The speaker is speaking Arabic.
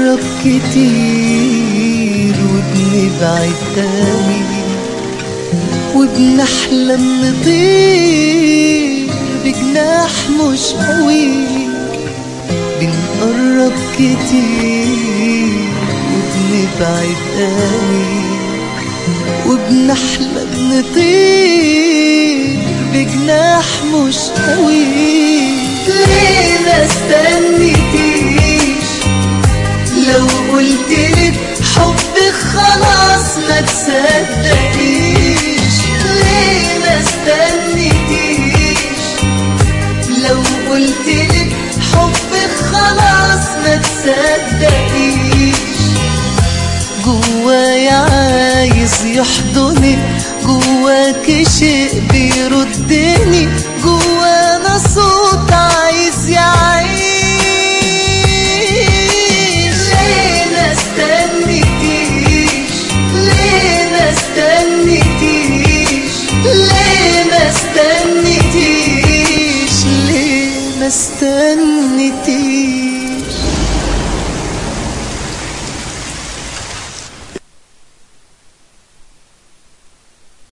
بنقرب كتير وبنبعد تاني، وبنحلم نطير بجناح مش قوي. بنقرب كتير وبنبعد تاني، وبنحلم نطير بجناح مش قوي. ليه ما استنيتيش؟ لو قلتلي بحبك خلاص ما تصدقيش. ليه ما استنيتيش؟ لو قلتلي بحبك خلاص ما تصدقيش. جوايا عايز يحضني، جواك شيء بيردني، جوانا صوت عايز يعيش. ليه ما استنيتيش؟ ليه ما استنيتيش؟ ليه ما استنيتيش؟ ليه ما استنيتيش؟